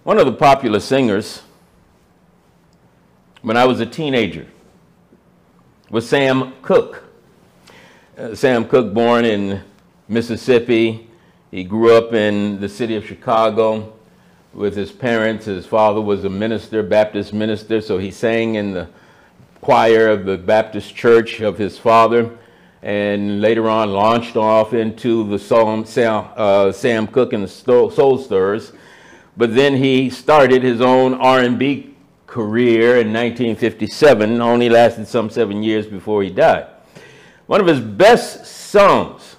One of the popular singers when I was a teenager was Sam Cooke. Sam Cooke, born in Mississippi. He grew up in the city of Chicago with his parents. His father was a minister, Baptist minister, so he sang in the choir of the Baptist church of his father, and later on launched off into the Sam Cooke and the Soul Stirrers. But then he started his own R&B career in 1957, only lasted some 7 years before he died. One of his best songs,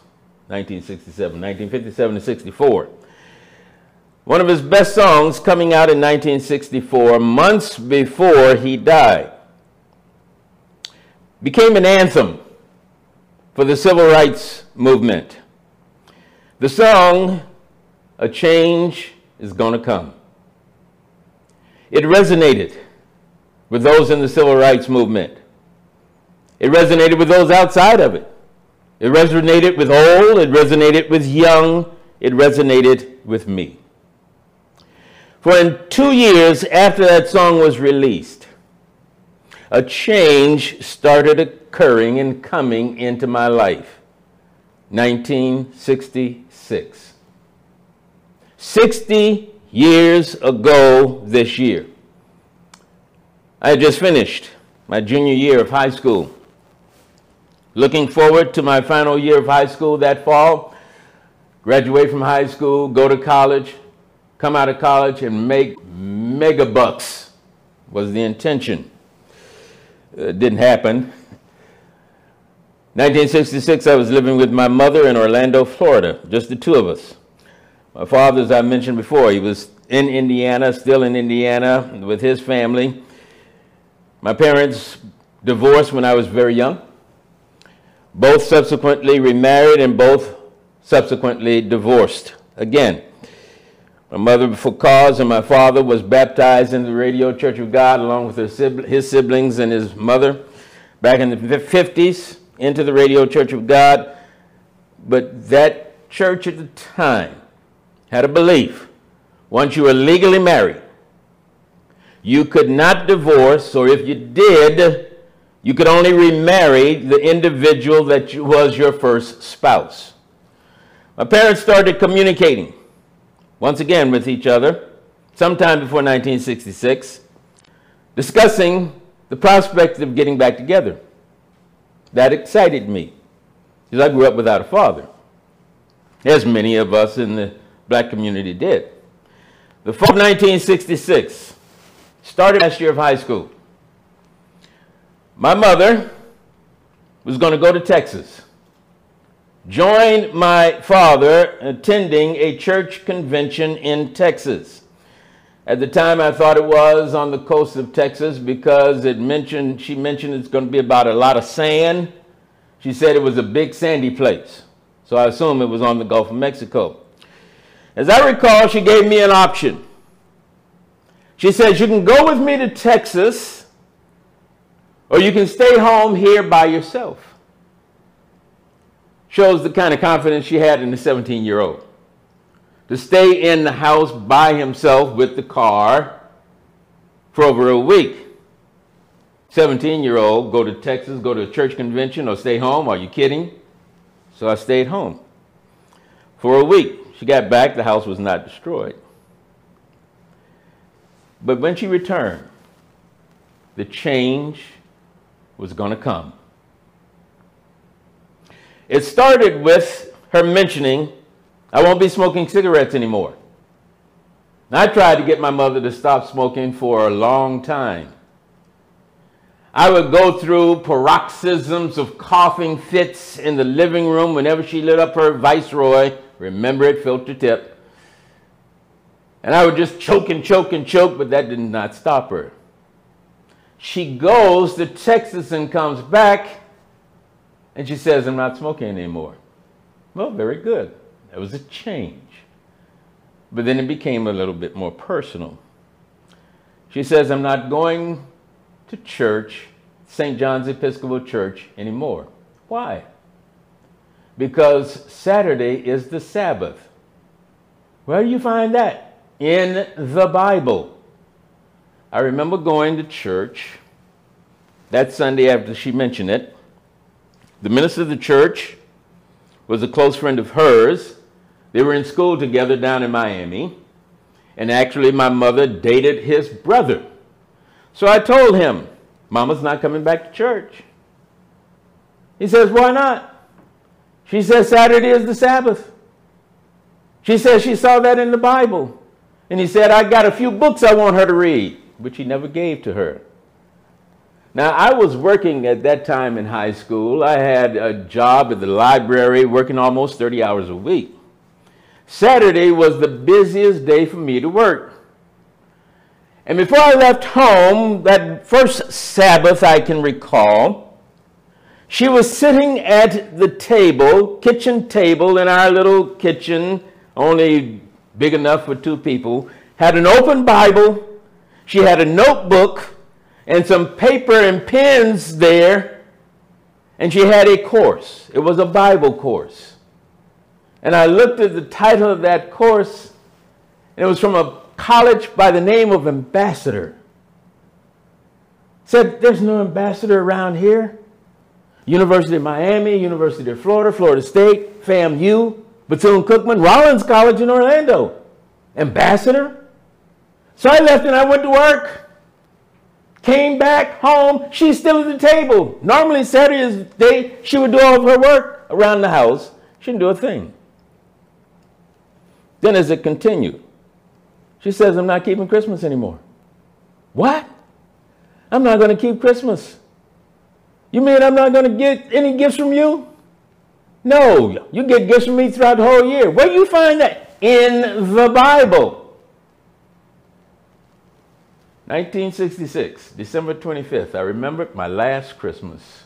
1957 to 64. One of his best songs coming out in 1964, months before he died, became an anthem for the civil rights movement. The song, "A Change Is Gonna Come." It resonated with those in the civil rights movement. It resonated with those outside of it. It resonated with old, it resonated with young, it resonated with me. For in 2 years after that song was released, a change started occurring and coming into my life. 1966. 60 years ago this year. I had just finished my junior year of high school. Looking forward to my final year of high school that fall. Graduate from high school, go to college, come out of college and make mega bucks was the intention. It didn't happen. 1966, I was living with my mother in Orlando, Florida, just the two of us. My father, as I mentioned before, he was in Indiana, still in Indiana with his family. My parents divorced when I was very young. Both subsequently remarried and both subsequently divorced again. My mother for cause and my father was baptized in the Radio Church of God along with his siblings and his mother back in the 50s into the Radio Church of God. But that church at the time had a belief, once you were legally married, you could not divorce, or if you did, you could only remarry the individual that was your first spouse. My parents started communicating once again with each other sometime before 1966, discussing the prospect of getting back together. That excited me, because I grew up without a father, as many of us in the black community did. The fall of 1966 started last year of high school. My mother was going to go to Texas, join my father attending a church convention in Texas. At the time, I thought it was on the coast of Texas because she mentioned it's going to be about a lot of sand. She said it was a big sandy place, so I assume it was on the Gulf of Mexico. As I recall, she gave me an option. She says, you can go with me to Texas, or you can stay home here by yourself. Shows the kind of confidence she had in the 17-year-old. To stay in the house by himself with the car for over a week. 17-year-old, go to Texas, go to a church convention, or stay home. Are you kidding? So I stayed home for a week. She got back, the house was not destroyed. But when she returned, the change was going to come. It started with her mentioning, I won't be smoking cigarettes anymore. I tried to get my mother to stop smoking for a long time. I would go through paroxysms of coughing fits in the living room whenever she lit up her Viceroy, remember it, filter tip. And I would just choke and choke and choke, but that did not stop her. She goes to Texas and comes back, and she says, I'm not smoking anymore. Well, very good. That was a change. But then it became a little bit more personal. She says, I'm not going to church, St. John's Episcopal Church, anymore. Why? Because Saturday is the Sabbath. Where do you find that? in the Bible. I remember going to church that Sunday after she mentioned it. The minister of the church was a close friend of hers. They were in school together down in Miami. And actually, my mother dated his brother. So I told him, Mama's not coming back to church. He says, why not? She says, Saturday is the Sabbath. She says she saw that in the Bible. And he said, I got a few books I want her to read, which he never gave to her. Now, I was working at that time in high school. I had a job at the library, working almost 30 hours a week. Saturday was the busiest day for me to work. And before I left home, that first Sabbath I can recall, she was sitting at the table, kitchen table in our little kitchen, only big enough for 2 people, had an open Bible. She had a notebook and some paper and pens there, and she had a course. It was a Bible course. And I looked at the title of that course, and it was from a college by the name of Ambassador. Said, there's no ambassador around here. University of Miami, University of Florida, Florida State, FAMU, Bethune-Cookman, Rollins College in Orlando. Ambassador? So I left and I went to work. Came back home. She's still at the table. Normally Saturday is the day she would do all of her work around the house. She didn't do a thing. Then as it continued, she says, I'm not keeping Christmas anymore. What? I'm not going to keep Christmas. You mean I'm not going to get any gifts from you? No, you get gifts from me throughout the whole year. Where do you find that? In the Bible. 1966, December 25th. I remember my last Christmas.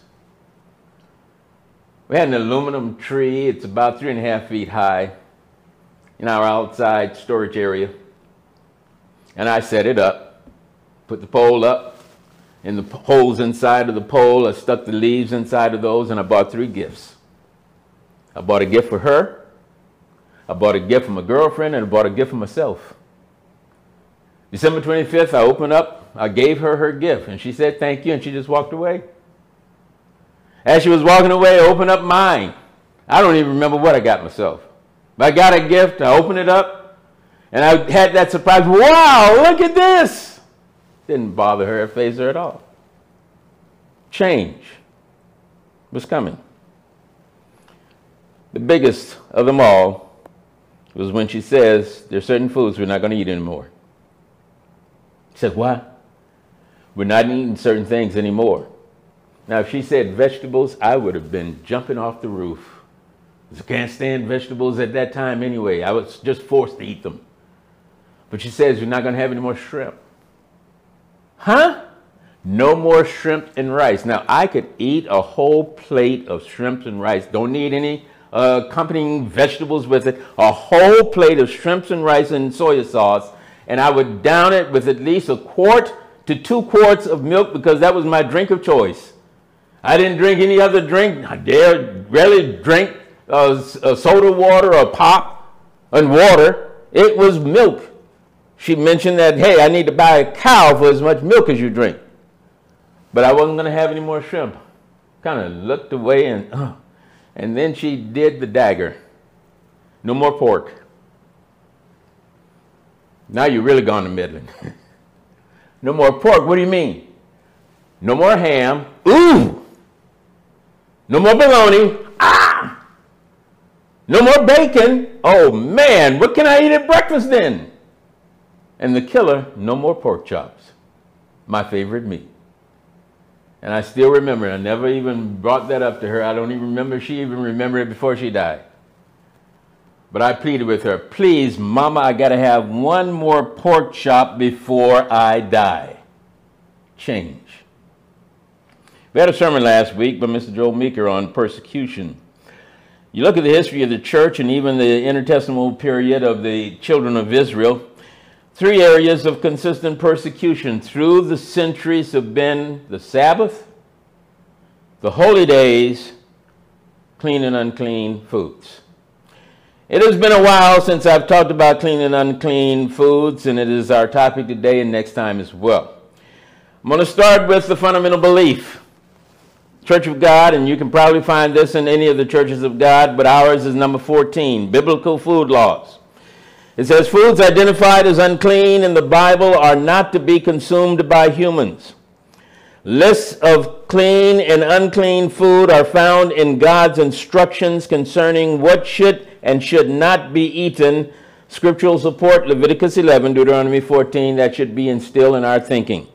We had an aluminum tree. It's about 3.5 feet high in our outside storage area. And I set it up, put the pole up. In the holes inside of the pole, I stuck the leaves inside of those, and I bought 3 gifts. I bought a gift for her, I bought a gift for my girlfriend, and I bought a gift for myself. December 25th, I opened up, I gave her her gift, and she said thank you, and she just walked away. As she was walking away, I opened up mine. I don't even remember what I got myself. But I got a gift, I opened it up, and I had that surprise, wow, look at this! Didn't bother her or faze her at all. Change was coming. The biggest of them all was when she says, there's certain foods we're not going to eat anymore. She said, what? We're not eating certain things anymore. Now, if she said vegetables, I would have been jumping off the roof. I can't stand vegetables at that time anyway. I was just forced to eat them. But she says, you're not going to have any more shrimp. Huh? No more shrimp and rice. Now, I could eat a whole plate of shrimp and rice. Don't need any accompanying vegetables with it. A whole plate of shrimps and rice and soy sauce. And I would down it with at least 1 quart to 2 quarts of milk because that was my drink of choice. I didn't drink any other drink. I rarely drink soda water or pop and water. It was milk. She mentioned that, hey, I need to buy a cow for as much milk as you drink. But I wasn't going to have any more shrimp. Kind of looked away and then she did the dagger. No more pork. Now you're really gone to Midland. No more pork. What do you mean? No more ham. Ooh! No more bologna. Ah! No more bacon. Oh man, what can I eat at breakfast then? And the killer, no more pork chops. My favorite meat. And I still remember, I never even brought that up to her. I don't even remember she even remembered it before she died. But I pleaded with her, please, Mama, I got to have 1 more pork chop before I die. Change. We had a sermon last week by Mr. Joel Meeker on persecution. You look at the history of the church and even the intertestamental period of the children of Israel, 3 areas of consistent persecution through the centuries have been the Sabbath, the holy days, clean and unclean foods. It has been a while since I've talked about clean and unclean foods, and it is our topic today and next time as well. I'm going to start with the fundamental belief. Church of God, and you can probably find this in any of the churches of God, but ours is number 14, biblical food laws. It says, foods identified as unclean in the Bible are not to be consumed by humans. Lists of clean and unclean food are found in God's instructions concerning what should and should not be eaten. Scriptural support, Leviticus 11, Deuteronomy 14, that should be instilled in our thinking.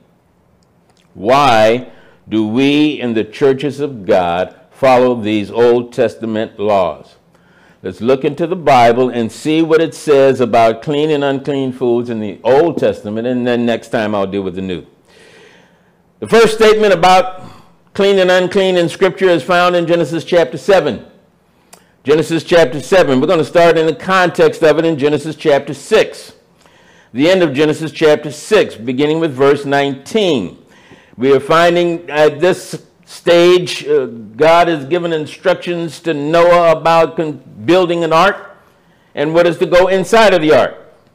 Why do we in the churches of God follow these Old Testament laws? Let's look into the Bible and see what it says about clean and unclean foods in the Old Testament, and then next time I'll deal with the New. The first statement about clean and unclean in Scripture is found in Genesis chapter 7. Genesis chapter 7. We're going to start in the context of it in Genesis chapter 6. The end of Genesis chapter 6, beginning with verse 19. We are finding at this stage, God has given instructions to Noah about building an ark and what is to go inside of the ark.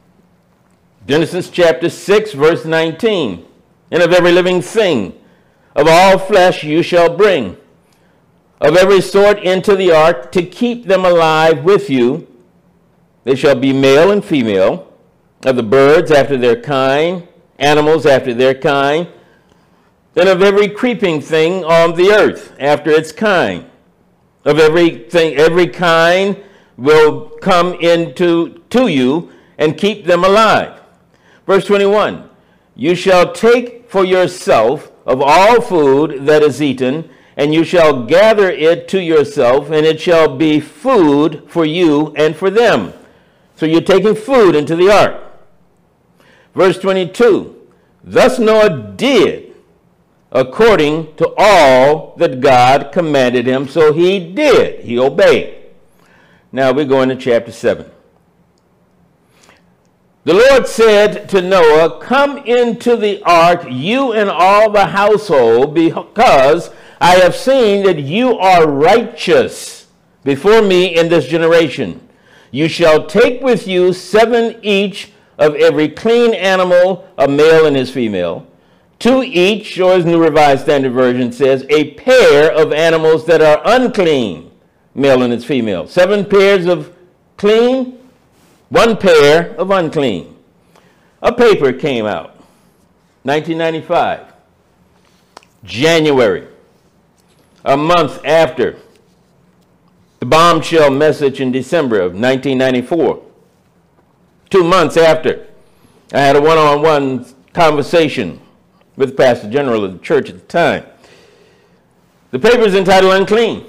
Genesis chapter 6, verse 19. And of every living thing, of all flesh you shall bring, of every sort into the ark, to keep them alive with you. They shall be male and female, of the birds after their kind, animals after their kind, and of every creeping thing on the earth after its kind. Of everything, every kind will come to you and keep them alive. Verse 21, you shall take for yourself of all food that is eaten, and you shall gather it to yourself, and it shall be food for you and for them. So you're taking food into the ark. Verse 22, thus Noah did according to all that God commanded him. So he did. He obeyed. Now we go into chapter 7. The Lord said to Noah, come into the ark, you and all the household, because I have seen that you are righteous before me in this generation. You shall take with you 7 each of every clean animal, a male and his female, 2 each, or as New Revised Standard Version says, a pair of animals that are unclean, male and its female. 7 pairs of clean, 1 pair of unclean. A paper came out, 1995, January, a month after the bombshell message in December of 1994. 2 months after, I had a one-on-one conversation with the pastor general of the church at the time. The paper is entitled Unclean.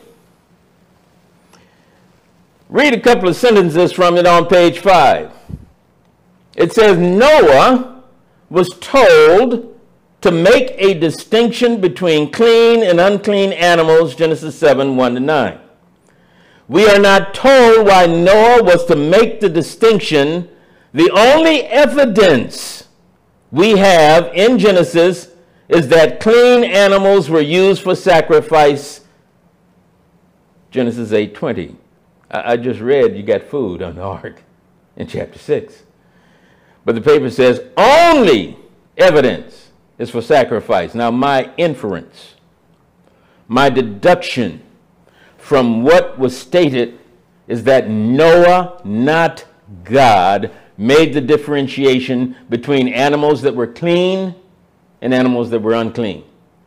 Read a couple of sentences from it on page 5. It says, Noah was told to make a distinction between clean and unclean animals, Genesis 7, 1-9. We are not told why Noah was to make the distinction. The only evidence we have in Genesis is that clean animals were used for sacrifice, Genesis 8:20. I just read you got food on the ark in chapter 6. But the paper says only evidence is for sacrifice. Now my inference, my deduction from what was stated is that Noah, not God, made the differentiation between animals that were clean and animals that were unclean.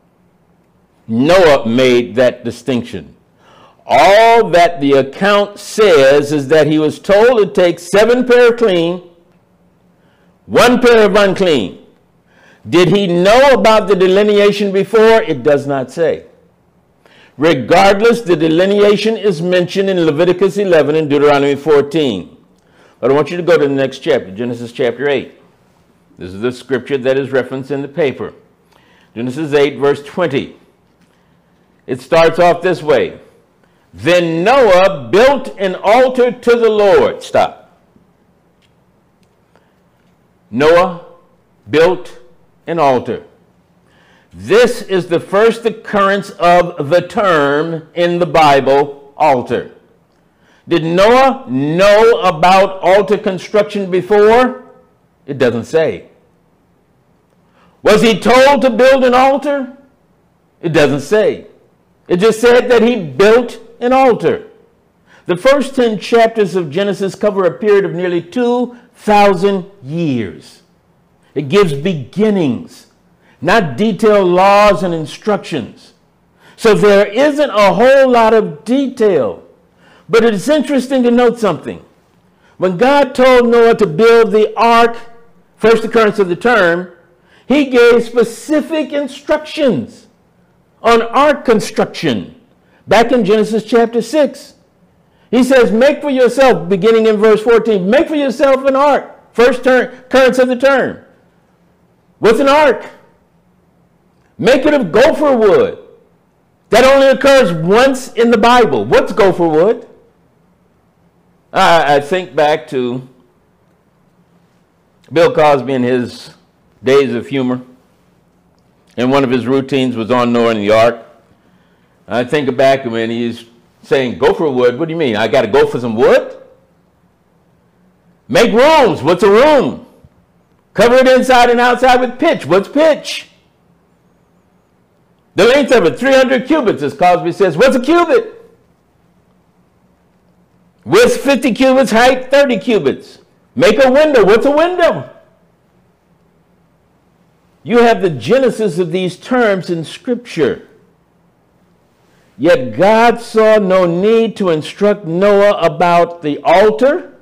Noah made that distinction. All that the account says is that he was told to take 7 pair of clean, 1 pair of unclean. Did he know about the delineation before? It does not say. Regardless, the delineation is mentioned in Leviticus 11 and Deuteronomy 14. But I want you to go to the next chapter, Genesis chapter 8. This is the scripture that is referenced in the paper. Genesis 8, verse 20. It starts off this way. Then Noah built an altar to the Lord. Stop. Noah built an altar. This is the first occurrence of the term in the Bible, altar. Did Noah know about altar construction before? It doesn't say. Was he told to build an altar? It doesn't say. It just said that he built an altar. The first 10 chapters of Genesis cover a period of nearly 2,000 years. It gives beginnings, not detailed laws and instructions. So there isn't a whole lot of detail. But it's interesting to note something. When God told Noah to build the ark, first occurrence of the term, he gave specific instructions on ark construction. Back in Genesis chapter 6, he says, make for yourself, beginning in verse 14, make for yourself an ark. First occurrence of the term. What's an ark? Make it of gopher wood. That only occurs once in the Bible. What's gopher wood? I think back to Bill Cosby in his days of humor. And one of his routines was on Noah and the ark. I think back when he's saying, gopher wood, what do you mean? I got to go for some wood? Make rooms. What's a room? Cover it inside and outside with pitch. What's pitch? The length of it, 300 cubits, as Cosby says. What's a cubit? Width 50 cubits, height 30 cubits. Make a window. What's a window? You have the genesis of these terms in Scripture. Yet God saw no need to instruct Noah about the altar,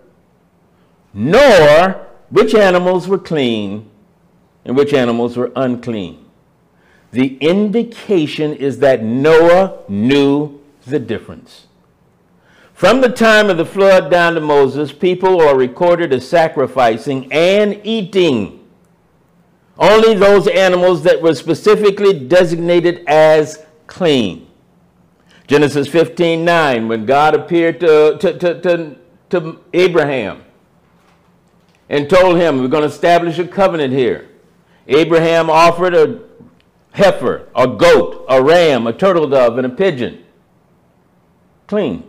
nor which animals were clean and which animals were unclean. The indication is that Noah knew the difference. From the time of the flood down to Moses, people are recorded as sacrificing and eating only those animals that were specifically designated as clean. Genesis 15:9, when God appeared to Abraham and told him, we're going to establish a covenant here. Abraham offered a heifer, a goat, a ram, a turtle dove, and a pigeon. Clean.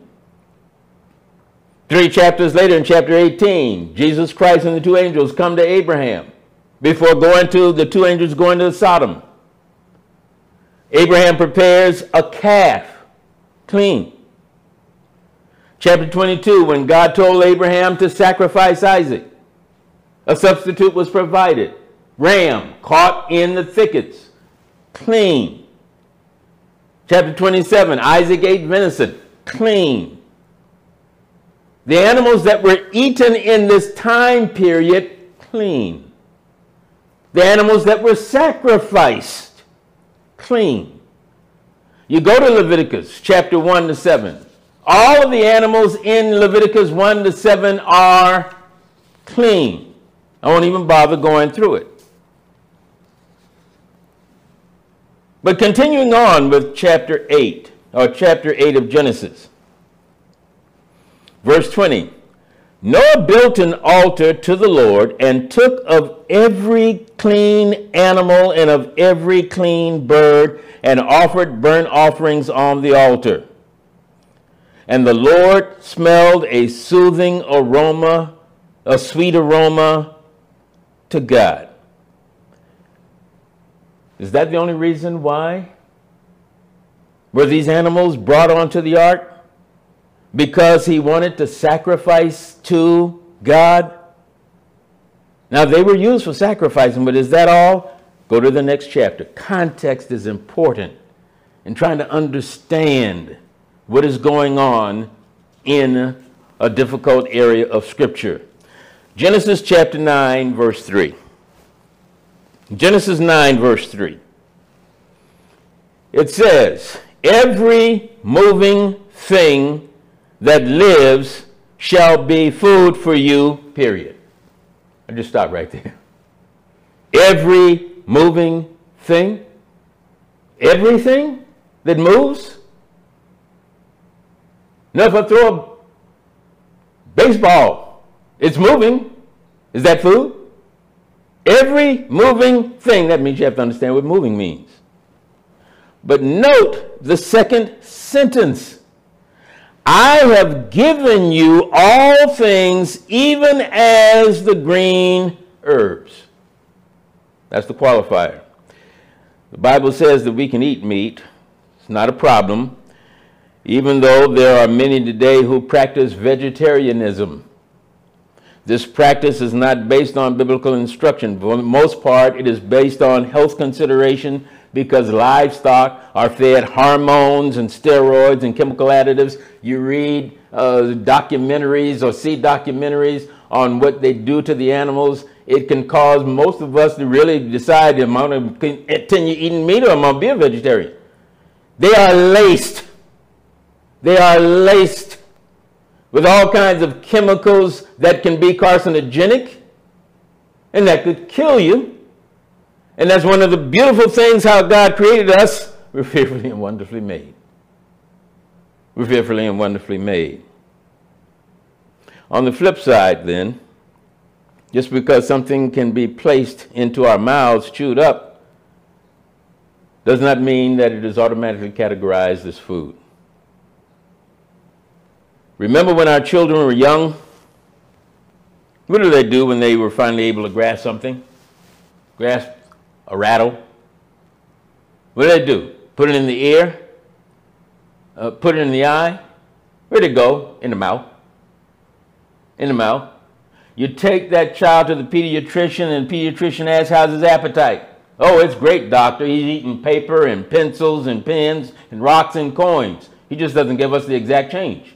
3 chapters later, in chapter 18, Jesus Christ and the 2 angels come to Abraham before the 2 angels going to Sodom. Abraham prepares a calf. Clean. Chapter 22, when God told Abraham to sacrifice Isaac, a substitute was provided. Ram caught in the thickets. Clean. Chapter 27, Isaac ate venison. Clean. The animals that were eaten in this time period, clean. The animals that were sacrificed, clean. You go to Leviticus chapter 1 to 7. All of the animals in Leviticus 1 to 7 are clean. I won't even bother going through it. But continuing on with chapter 8 of Genesis. Verse 20, Noah built an altar to the Lord and took of every clean animal and of every clean bird and offered burnt offerings on the altar. And the Lord smelled a soothing aroma, a sweet aroma to God. Is that the only reason why? Were these animals brought onto the ark? Because he wanted to sacrifice to God? Now, they were used for sacrificing, but is that all? Go to the next chapter. Context is important in trying to understand what is going on in a difficult area of Scripture. Genesis chapter 9, verse 3. Genesis 9, verse 3. It says, every moving thing that lives shall be food for you, period. I just stop right there. Every moving thing, everything that moves. Now, if I throw a baseball, it's moving. Is that food? Every moving thing, that means you have to understand what moving means. But note the second sentence. I have given you all things, even as the green herbs. That's the qualifier. The Bible says that we can eat meat. It's not a problem, even though there are many today who practice vegetarianism. This practice is not based on biblical instruction. For the most part, it is based on health consideration because livestock are fed hormones and steroids and chemical additives. You read documentaries or see documentaries on what they do to the animals. It can cause most of us to really decide, am I going to continue eating meat or am I going to be a vegetarian? They are laced. They are laced with all kinds of chemicals that can be carcinogenic and that could kill you. And that's one of the beautiful things how God created us. We're fearfully and wonderfully made. We're fearfully and wonderfully made. On the flip side, then, just because something can be placed into our mouths, chewed up, does not mean that it is automatically categorized as food. Remember when our children were young? What do they do when they were finally able to grasp something? Grasp a rattle? What do they do? Put it in the ear? Put it in the eye? Where'd it go? In the mouth. In the mouth. You take that child to the pediatrician and the pediatrician asks, how's his appetite? Oh, it's great, doctor. He's eating paper and pencils and pens and rocks and coins. He just doesn't give us the exact change.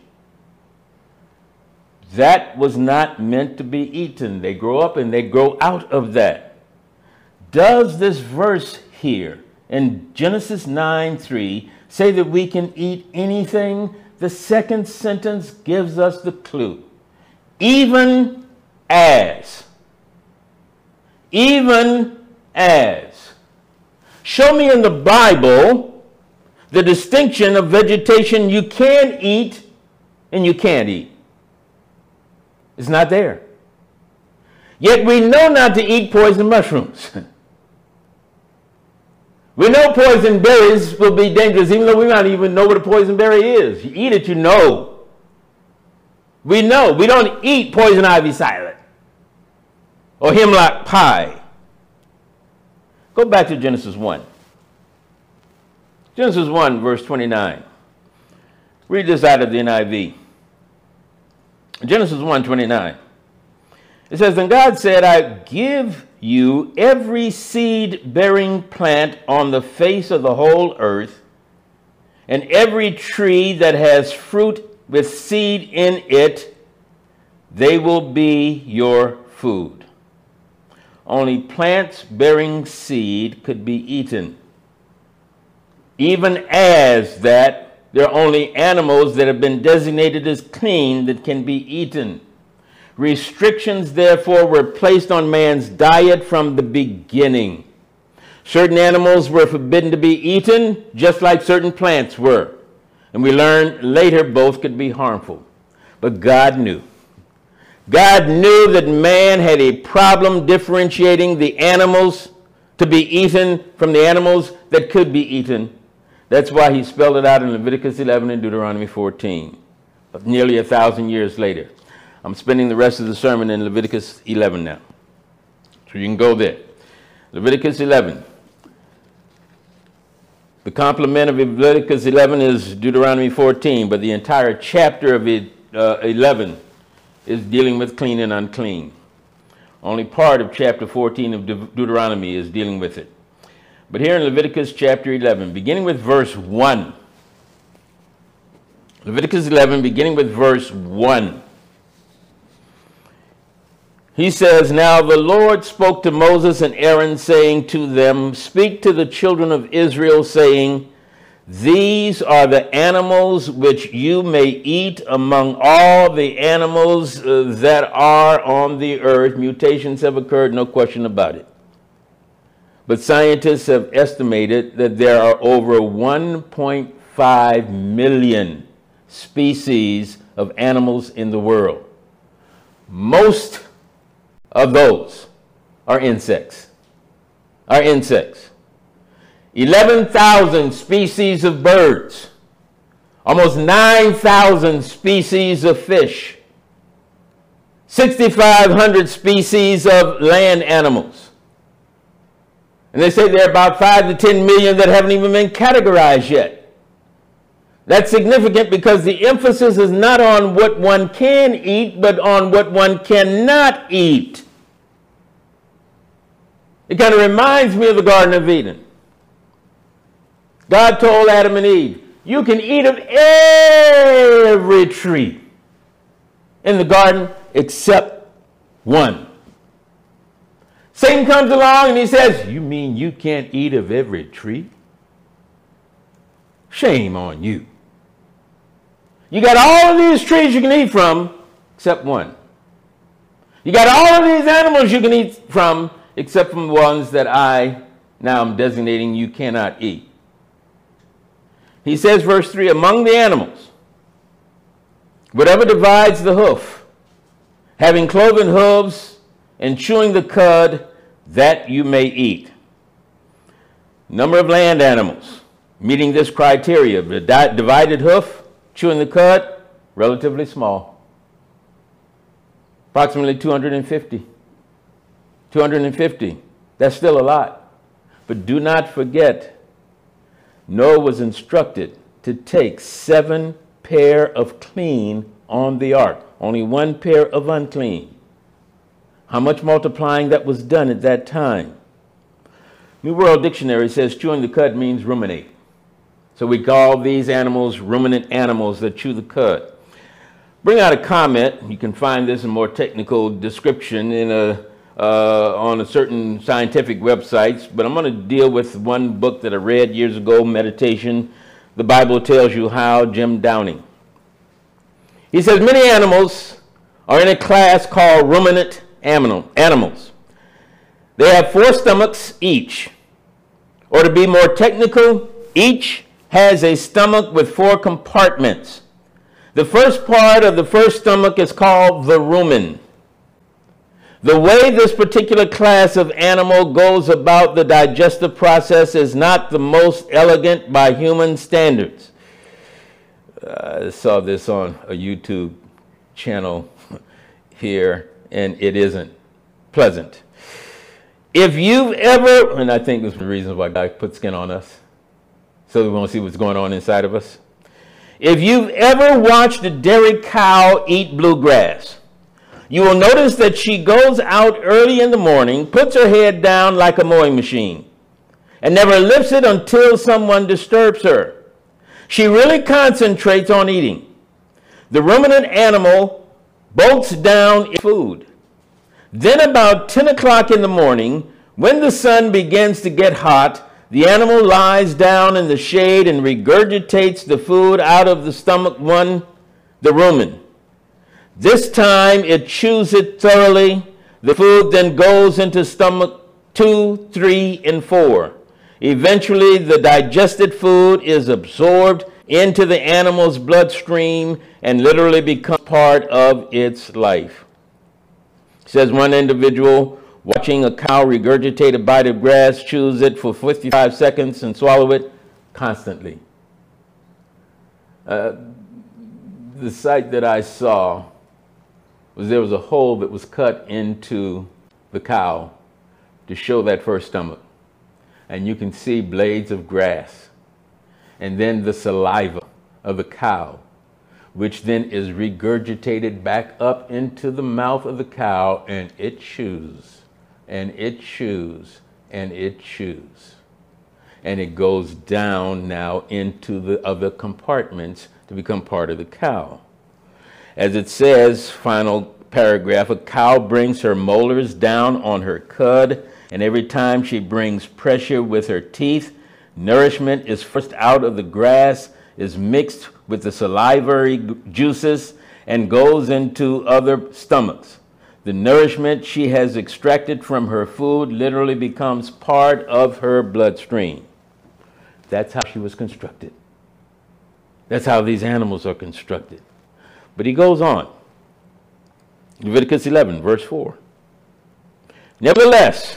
That was not meant to be eaten. They grow up and they grow out of that. Does this verse here in Genesis 9:3 say that we can eat anything? The second sentence gives us the clue. Even as. Even as. Show me in the Bible the distinction of vegetation you can eat and you can't eat. It's not there. Yet we know not to eat poison mushrooms. We know poison berries will be dangerous, even though we don't even know what a poison berry is. You eat it, you know. We know. We don't eat poison ivy salad or hemlock pie. Go back to Genesis 1. Genesis 1, verse 29. Read this out of the NIV. Genesis 1:29. It says, "And God said, I give you every seed-bearing plant on the face of the whole earth, and every tree that has fruit with seed in it, they will be your food." Only plants bearing seed could be eaten. Even as that, there are only animals that have been designated as clean that can be eaten. Restrictions, therefore, were placed on man's diet from the beginning. Certain animals were forbidden to be eaten, just like certain plants were. And we learned later both could be harmful. But God knew. God knew that man had a problem differentiating the animals to be eaten from the animals that could be eaten. That's why he spelled it out in Leviticus 11 and Deuteronomy 14, but nearly 1,000 years later. I'm spending the rest of the sermon in Leviticus 11 now, so you can go there. Leviticus 11. The complement of Leviticus 11 is Deuteronomy 14, but the entire chapter of 11 is dealing with clean and unclean. Only part of chapter 14 of Deuteronomy is dealing with it. But here in Leviticus chapter 11, beginning with verse 1. Leviticus 11, beginning with verse 1. He says, "Now the Lord spoke to Moses and Aaron, saying to them, Speak to the children of Israel, saying, These are the animals which you may eat among all the animals that are on the earth." Mutations have occurred, no question about it. But scientists have estimated that there are over 1.5 million species of animals in the world. Most of those are insects. 11,000 species of birds. almost 9,000 species of fish, 6,500 species of land animals. And they say there are about 5 to 10 million that haven't even been categorized yet. That's significant because the emphasis is not on what one can eat, but on what one cannot eat. It kind of reminds me of the Garden of Eden. God told Adam and Eve, you can eat of every tree in the garden except one. Satan comes along and he says, you mean you can't eat of every tree? Shame on you. You got all of these trees you can eat from except one. You got all of these animals you can eat from except from the ones that I now am designating you cannot eat. He says, verse 3, among the animals, whatever divides the hoof, having cloven hooves and chewing the cud, that you may eat. Number of land animals meeting this criteria, the divided hoof, chewing the cud, relatively small. Approximately 250. 250. That's still a lot. But do not forget, Noah was instructed to take 7 pair of clean on the ark, only 1 pair of unclean. How much multiplying that was done at that time? New World Dictionary says chewing the cud means ruminate. So we call these animals ruminant animals that chew the cud. Bring out a comment. You can find this in more technical description on a certain scientific websites, but I'm going to deal with one book that I read years ago, Meditation. The Bible Tells You How, Jim Downing. He says many animals are in a class called ruminant animals. They have 4 stomachs each, or to be more technical, each has a stomach with 4 compartments. The first part of the first stomach is called the rumen. The way this particular class of animal goes about the digestive process is not the most elegant by human standards. I saw this on a YouTube channel here, and it isn't pleasant. If you've ever, and I think this is the reason why God put skin on us, so we want to see what's going on inside of us. If you've ever watched a dairy cow eat bluegrass, you will notice that she goes out early in the morning, puts her head down like a mowing machine, and never lifts it until someone disturbs her. She really concentrates on eating. The ruminant animal bolts down its food. Then about 10 o'clock in the morning, when the sun begins to get hot, the animal lies down in the shade and regurgitates the food out of the stomach 1, the rumen. This time it chews it thoroughly. The food then goes into stomach 2, 3, and 4. Eventually the digested food is absorbed into the animal's bloodstream and literally becomes part of its life. Says one individual, watching a cow regurgitate a bite of grass, chews it for 55 seconds and swallow it constantly. The sight that I saw was there was a hole that was cut into the cow to show that first stomach. And you can see blades of grass and then the saliva of the cow, which then is regurgitated back up into the mouth of the cow, and it chews. And it chews, and it chews. And it goes down now into the other compartments to become part of the cow. As it says, final paragraph, a cow brings her molars down on her cud, and every time she brings pressure with her teeth, nourishment is forced out of the grass, is mixed with the salivary juices, and goes into other stomachs. The nourishment she has extracted from her food literally becomes part of her bloodstream. That's how she was constructed. That's how these animals are constructed. But he goes on. Leviticus 11, verse 4. Nevertheless,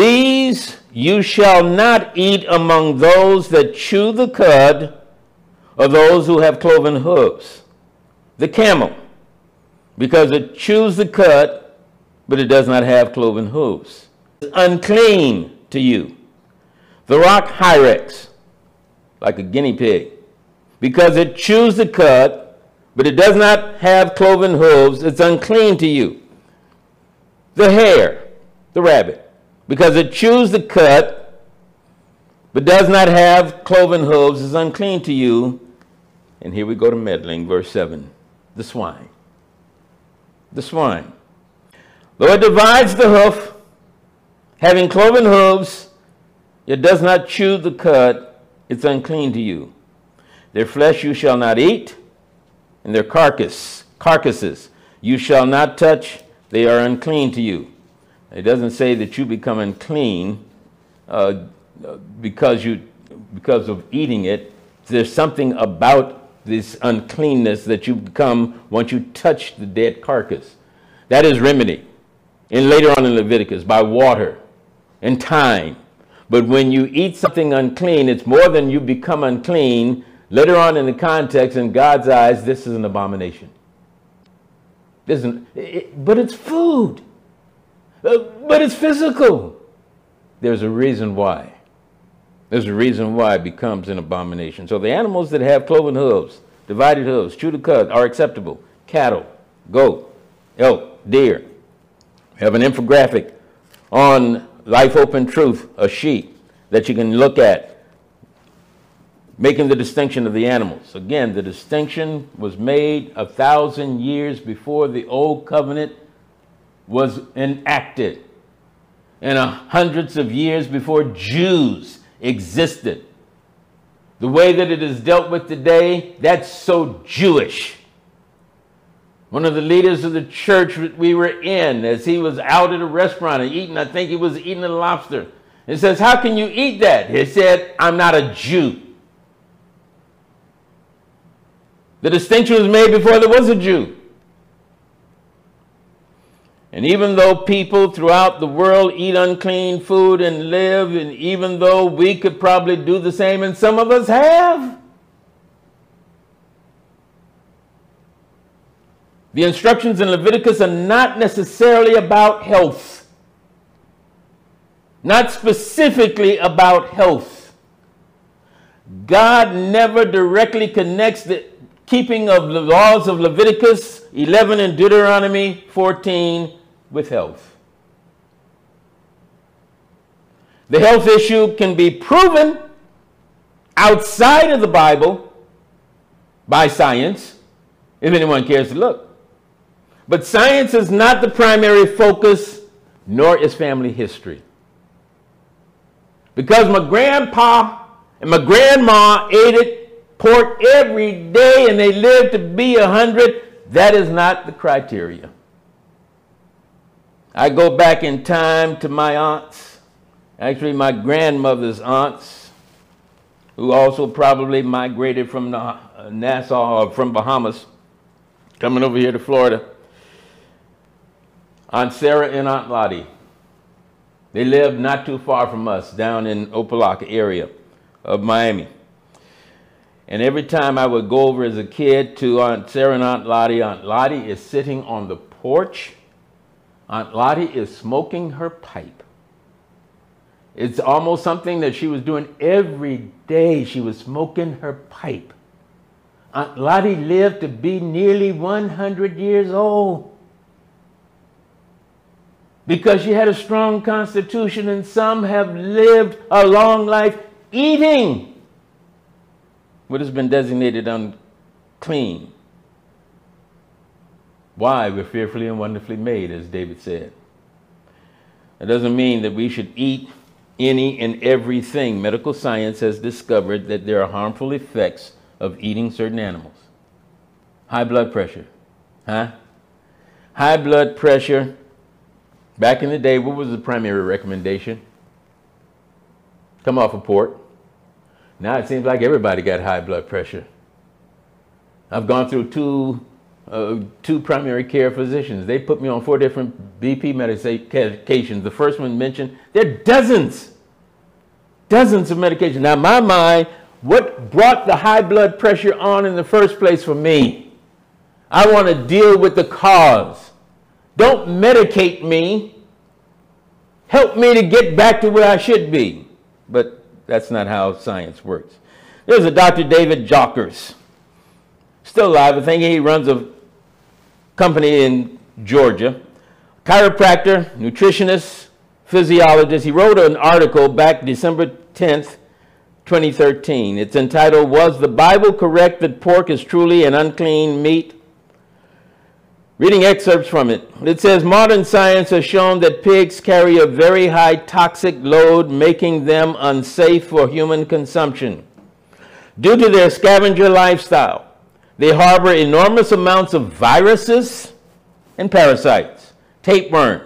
these you shall not eat among those that chew the cud are those who have cloven hooves. The camel, because it chews the cud, but it does not have cloven hooves. It's unclean to you. The rock hyrax, like a guinea pig, because it chews the cud, but it does not have cloven hooves, it's unclean to you. The hare, the rabbit, because it chews the cud, but does not have cloven hooves, is unclean to you. And here we go to meddling, verse 7. The swine. The swine. Though it divides the hoof, having cloven hooves, it does not chew the cud, it's unclean to you. Their flesh you shall not eat, and their carcasses you shall not touch, they are unclean to you. It doesn't say that you become unclean because of eating it. There's something about this uncleanness that you become once you touch the dead carcass. That is remedy. And later on in Leviticus, by water and time. But when you eat something unclean, it's more than you become unclean. Later on in the context, in God's eyes, this is an abomination. But it's food. But it's physical. There's a reason why. There's a reason why it becomes an abomination. So the animals that have cloven hooves, divided hooves, chew the cud are acceptable. Cattle, goat, elk, deer. We have an infographic on Life Open Truth, a sheet that you can look at, making the distinction of the animals. Again, the distinction was made 1,000 years before the Old Covenant was enacted, and hundreds of years before Jews existed. The way that it is dealt with today, that's so Jewish. One of the leaders of the church we were in, as he was out at a restaurant and eating, I think he was eating a lobster. It says, "How can you eat that?" He said, "I'm not a Jew." The distinction was made before there was a Jew. And even though people throughout the world eat unclean food and live, and even though we could probably do the same, and some of us have, the instructions in Leviticus are not necessarily about health. Not specifically about health. God never directly connects the keeping of the laws of Leviticus 11 and Deuteronomy 14 with health. The health issue can be proven outside of the Bible by science, if anyone cares to look. But science is not the primary focus, nor is family history. Because my grandpa and my grandma ate pork every day and they lived to be 100, that is not the criteria. I go back in time to my aunts, actually my grandmother's aunts, who also probably migrated from Nassau or from Bahamas, coming over here to Florida. Aunt Sarah and Aunt Lottie. They lived not too far from us, down in Opelika area of Miami. And every time I would go over as a kid to Aunt Sarah and Aunt Lottie is sitting on the porch. Aunt Lottie is smoking her pipe. It's almost something that she was doing every day. She was smoking her pipe. Aunt Lottie lived to be nearly 100 years old because she had a strong constitution, and some have lived a long life eating what has been designated unclean. Why? We're fearfully and wonderfully made, as David said. That doesn't mean that we should eat any and everything. Medical science has discovered that there are harmful effects of eating certain animals. High blood pressure. High blood pressure. Back in the day, what was the primary recommendation? Come off of pork. Now it seems like everybody got high blood pressure. I've gone through two primary care physicians. They put me on 4 different BP medications. The first one mentioned, there are dozens of medications. Now, in my mind, What brought the high blood pressure on in the first place for me? I want to deal with the cause. Don't medicate me. Help me to get back to where I should be. But that's not how science works. There's a Dr. David Jockers, still alive. I think he runs a company in Georgia. Chiropractor, nutritionist, physiologist. He wrote an article back December 10th, 2013. It's entitled, "Was the Bible Correct That Pork is Truly an Unclean Meat?" Reading excerpts from it. It says, modern science has shown that pigs carry a very high toxic load, making them unsafe for human consumption. Due to their scavenger lifestyle, they harbor enormous amounts of viruses and parasites. Tapeworm,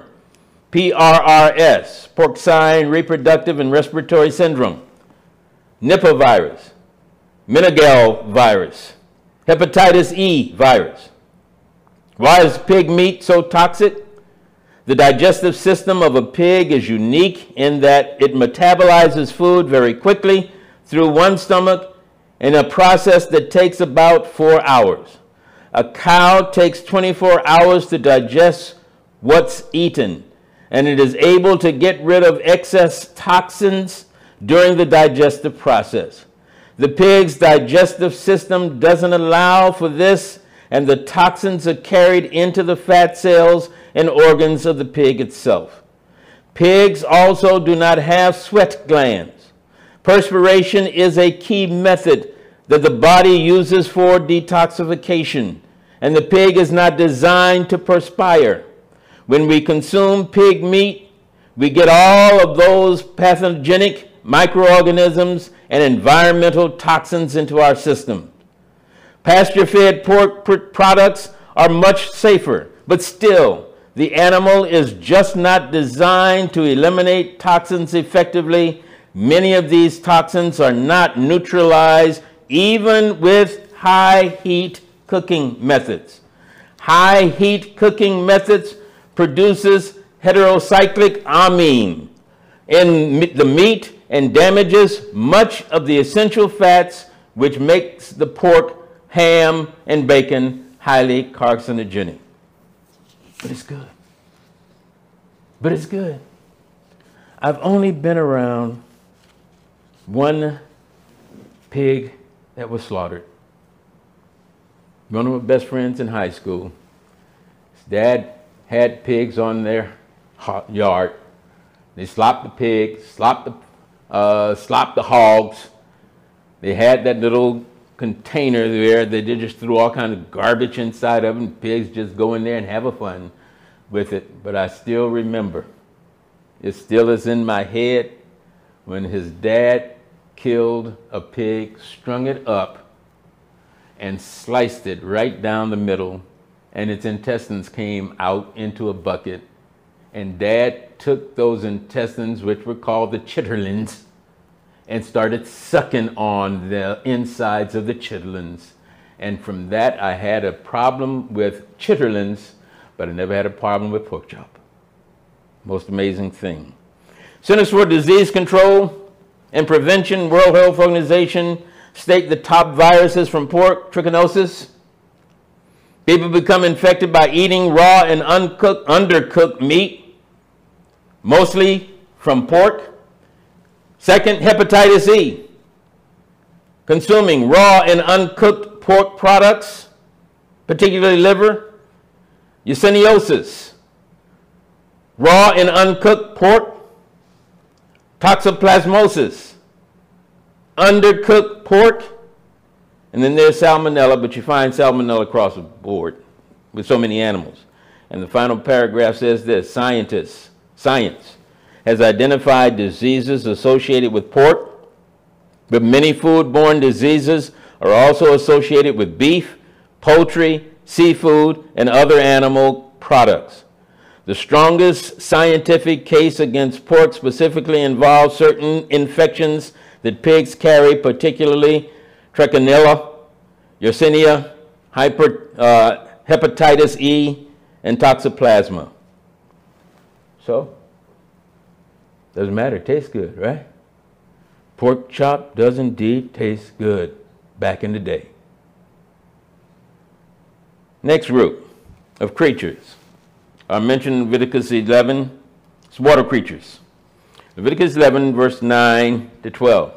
PRRS, porcine reproductive and respiratory syndrome, Nipah virus, Meneghel virus, hepatitis E virus. Why is pig meat so toxic? The digestive system of a pig is unique in that it metabolizes food very quickly through one stomach in a process that takes about 4 hours. A cow takes 24 hours to digest what's eaten, and it is able to get rid of excess toxins during the digestive process. The pig's digestive system doesn't allow for this, and the toxins are carried into the fat cells and organs of the pig itself. Pigs also do not have sweat glands. Perspiration is a key method that the body uses for detoxification, and the pig is not designed to perspire. When we consume pig meat, we get all of those pathogenic microorganisms and environmental toxins into our system. Pasture-fed pork products are much safer, but still, the animal is just not designed to eliminate toxins effectively. Many of these toxins are not neutralized even with high heat cooking methods. High heat cooking methods produces heterocyclic amine in the meat and damages much of the essential fats, which makes the pork, ham, and bacon highly carcinogenic. But it's good. But it's good. I've only been around one pig that was slaughtered. One of my best friends in high school. His dad had pigs on their yard. They slopped the pigs, slopped the hogs. They had that little container there that they just threw all kinds of garbage inside of, and pigs just go in there and have a fun with it. But I still remember, it still is in my head, when his dad killed a pig, strung it up, and sliced it right down the middle, and its intestines came out into a bucket. And Dad took those intestines, which were called the chitterlings, and started sucking on the insides of the chitterlings. And from that, I had a problem with chitterlings, but I never had a problem with pork chop. Most amazing thing. Centers for Disease Control and Prevention, World Health Organization, state the top viruses from pork: trichinosis. People become infected by eating raw and undercooked meat, mostly from pork. Second, hepatitis E. Consuming raw and uncooked pork products, particularly liver. Yersiniosis. Raw and uncooked pork. Toxoplasmosis. Undercooked pork. And then there's salmonella, but you find salmonella across the board with so many animals. And the final paragraph says this: science has identified diseases associated with pork, but many foodborne diseases are also associated with beef, poultry, seafood, and other animal products. The strongest scientific case against pork specifically involves certain infections that pigs carry, particularly Trichinella, Yersinia, hepatitis E, and Toxoplasma. So, doesn't matter, it tastes good, right? Pork chop does indeed taste good back in the day. Next group of creatures are mentioned in Leviticus 11. It's water creatures. Leviticus 11, verse 9 to 12.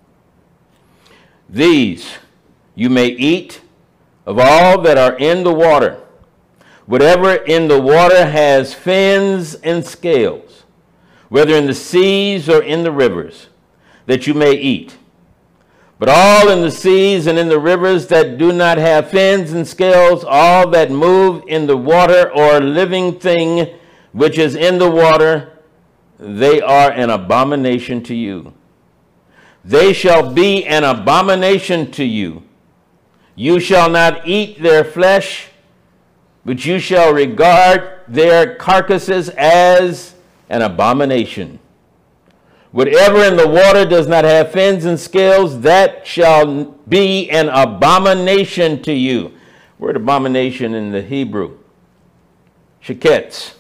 These you may eat of all that are in the water. Whatever in the water has fins and scales, whether in the seas or in the rivers, that you may eat. But all in the seas and in the rivers that do not have fins and scales, all that move in the water or living thing which is in the water, they are an abomination to you. They shall be an abomination to you. You shall not eat their flesh, but you shall regard their carcasses as an abomination. Whatever in the water does not have fins and scales, that shall be an abomination to you. Word abomination in the Hebrew, sheketz.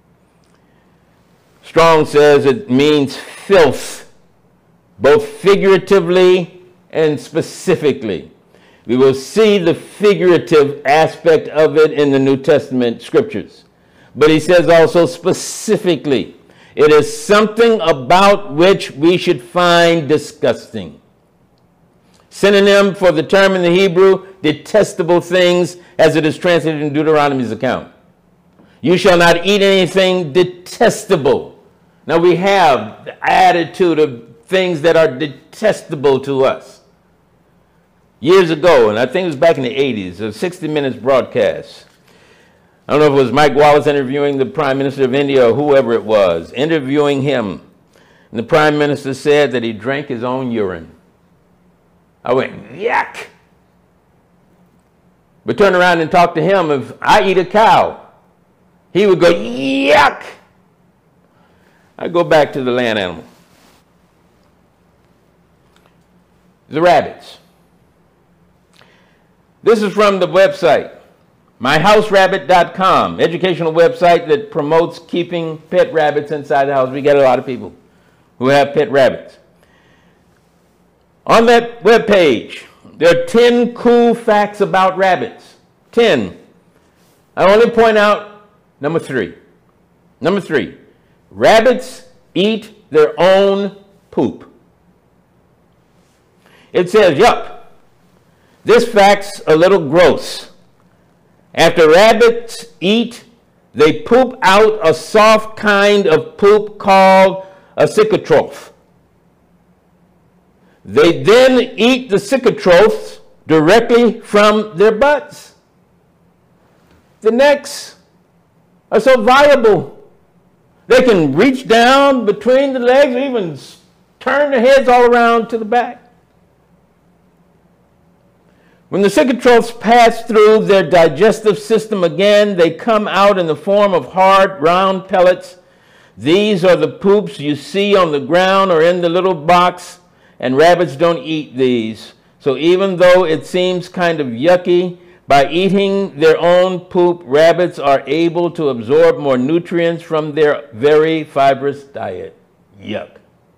Strong says it means filth, both figuratively and specifically. We will see the figurative aspect of it in the New Testament scriptures. But he says also specifically, it is something about which we should find disgusting. Synonym for the term in the Hebrew, detestable things, as it is translated in Deuteronomy's account. You shall not eat anything detestable. Now we have the attitude of things that are detestable to us. Years ago, and I think it was back in the 80s, a 60 Minutes broadcast. I don't know if it was Mike Wallace interviewing the Prime Minister of India or whoever it was, interviewing him. And the Prime Minister said that he drank his own urine. I went, yuck. But turn around and talk to him. If I eat a cow, he would go, yuck. I go back to the land animal. The rabbits. This is from the website, myhouserabbit.com, educational website that promotes keeping pet rabbits inside the house. We get a lot of people who have pet rabbits. On that webpage, there are 10 cool facts about rabbits. 10. I only point out number 3. Number 3, rabbits eat their own poop. It says, yup. This fact's a little gross. After rabbits eat, they poop out a soft kind of poop called a cecotroph. They then eat the cecotroph directly from their butts. The necks are so viable. They can reach down between the legs or even turn their heads all around to the back. When the cecotrophs pass through their digestive system again, they come out in the form of hard, round pellets. These are the poops you see on the ground or in the little box, and rabbits don't eat these. So even though it seems kind of yucky, by eating their own poop, rabbits are able to absorb more nutrients from their very fibrous diet. Yuck.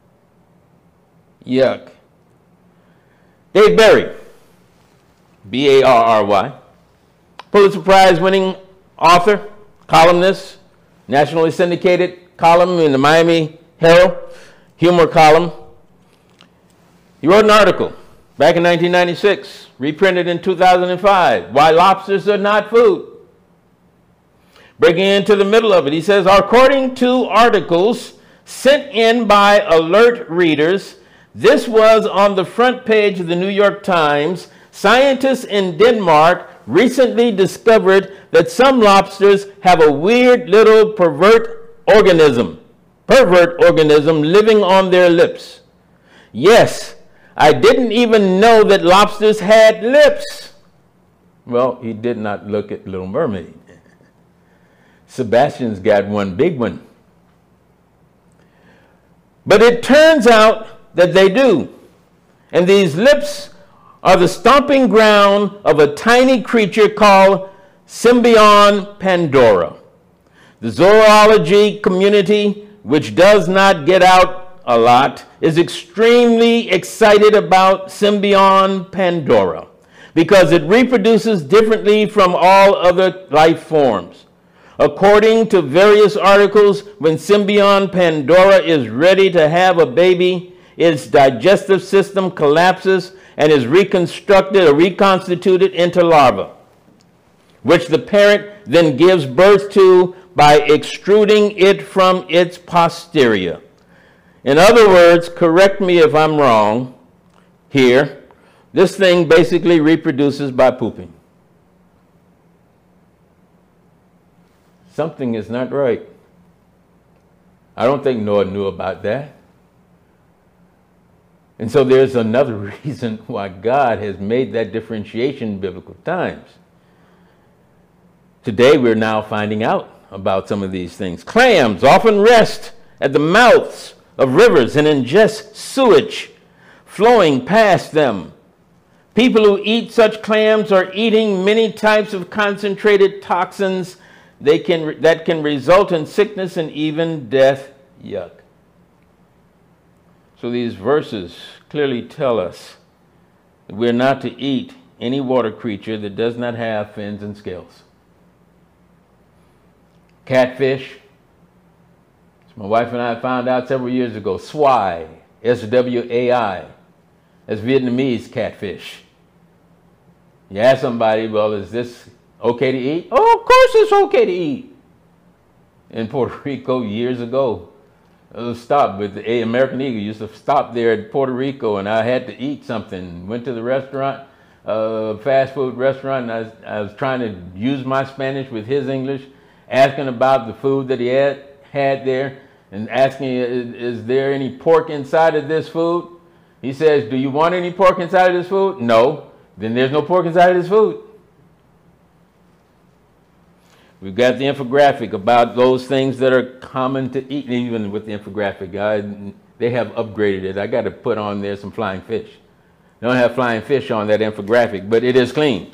Yuck. Dave Barry, B-A-R-R-Y, Pulitzer Prize winning author, columnist, nationally syndicated column in the Miami Herald, humor column. He wrote an article back in 1996, reprinted in 2005, Why Lobsters Are Not Food. Breaking into the middle of it, he says, according to articles sent in by alert readers, this was on the front page of the New York Times. Scientists in Denmark recently discovered that some lobsters have a weird little pervert organism living on their lips. Yes, I didn't even know that lobsters had lips. Well, he did not look at Little Mermaid. Sebastian's got one big one. But it turns out that they do. And these lips are the stomping ground of a tiny creature called Symbion pandora. The zoology community, which does not get out a lot, is extremely excited about Symbion Pandora because it reproduces differently from all other life forms. According to various articles, when Symbion Pandora is ready to have a baby, its digestive system collapses and is reconstructed or reconstituted into larvae, which the parent then gives birth to by extruding it from its posterior. In other words, correct me if I'm wrong here, this thing basically reproduces by pooping. Something is not right. I don't think Noah knew about that. And so there's another reason why God has made that differentiation in biblical times. Today we're now finding out about some of these things. Clams often rest at the mouths of rivers and ingest sewage flowing past them. People who eat such clams are eating many types of concentrated toxins that can result in sickness and even death. Yuck. So these verses clearly tell us that we're not to eat any water creature that does not have fins and scales. Catfish, as my wife and I found out several years ago, swai, S-W-A-I, that's Vietnamese catfish. You ask somebody, well, is this okay to eat? Oh, of course it's okay to eat. In Puerto Rico years ago, I was stopped with the American Eagle. Used to stop there at Puerto Rico, and I had to eat something. Went to the restaurant, fast food restaurant, and I was trying to use my Spanish with his English, asking about the food that he had there, and asking, is there any pork inside of this food? He says, do you want any pork inside of this food? No. Then there's no pork inside of this food. We've got the infographic about those things that are common to eat. Even with the infographic, they have upgraded it. I got to put on there some flying fish. They don't have flying fish on that infographic, but it is clean.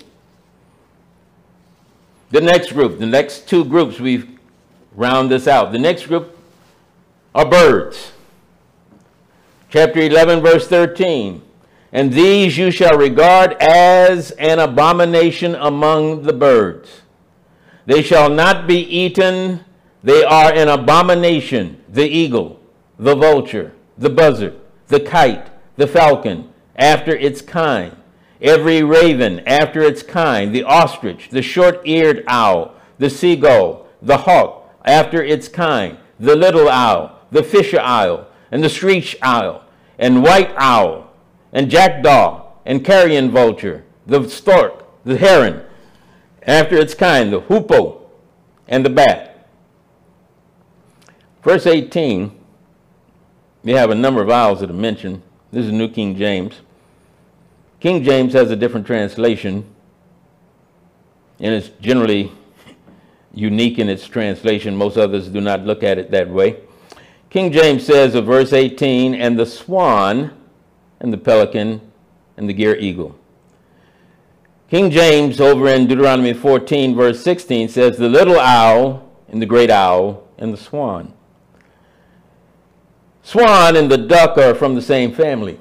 The next group, the next two groups, we've round this out. The next group are birds. Chapter 11, verse 13. And these you shall regard as an abomination among the birds. They shall not be eaten. They are an abomination. The eagle, the vulture, the buzzard, the kite, the falcon, after its kind. Every raven after its kind, the ostrich, the short-eared owl, the seagull, the hawk after its kind, the little owl, the fisher owl, and the screech owl, and white owl, and jackdaw, and carrion vulture, the stork, the heron, after its kind, the hoopoe, and the bat. Verse 18, we have a number of owls that are mentioned. This is New King James. King James has a different translation, and it's generally unique in its translation. Most others do not look at it that way. King James says of verse 18, and the swan, and the pelican, and the gier eagle. King James over in Deuteronomy 14, verse 16 says, the little owl, and the great owl, and the swan. Swan and the duck are from the same family.